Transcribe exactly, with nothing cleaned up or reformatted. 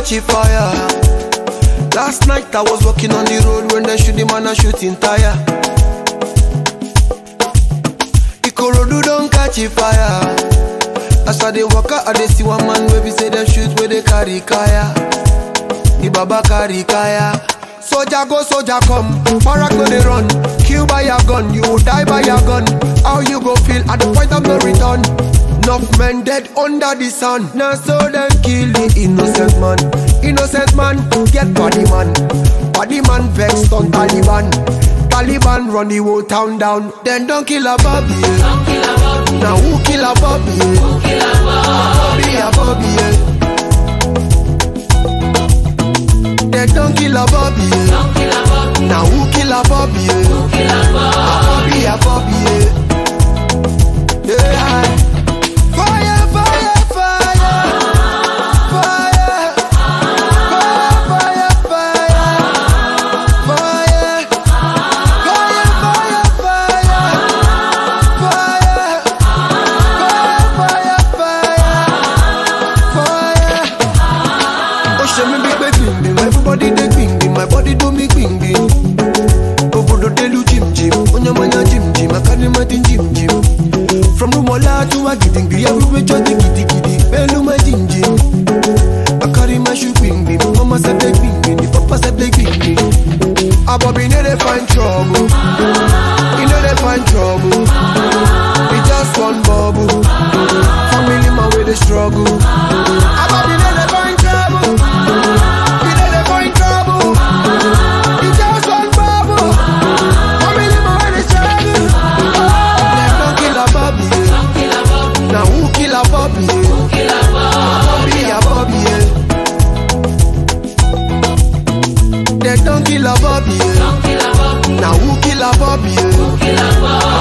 catch a fire. Last night I was walking on the road when they shoot the man a shooting tire. Ikorodu don't catch a fire. As I dey walk out, I dey see one man where we say them shoot where they carry kaya. The baba carry kaya. Soldier go, soldier come, Barack no dey run. Kill by your gun, you will die by your gun. How you go feel at the point of no return? Enough men dead under the sun. Now so them kill the innocent man. Innocent man, get body man. Body man vexed on Taliban. Taliban run the whole town down. Then don't kill a Bobby. Now who kill a Bobby? Bobby a Bobby. Then don't kill a Bobby. Now who kill a Bobby? Bobby a Bobby. Yeah. Fire, fire, fire. Fire. Fire, fire, fire. Fire. Fire, fire, fire. Fire. Fire, fire, fire. Oh, show me big big bing. Everybody they bing bing. My body do me bing bing. Obodo they do jim jim. Onya manya jim jim. I carry my thing jim jim. From Rumola to a gidding, be everywhere just the giddy giddy. Bellu my jim jim. I carry my shoe bing bing. Mama said they bing bing. The papa said they bing bing. A Bobby know they find trouble. He know they find trouble. He just one bubble. Family man where they struggle. A Bobby know they find trouble. He know they find trouble. He just one bubble. Family man where they struggle. Them don't kill a Bobby. Now who kill a Bobby? Bobby a Bobby. They don't kill a Bobby. Now who kill a Bobby?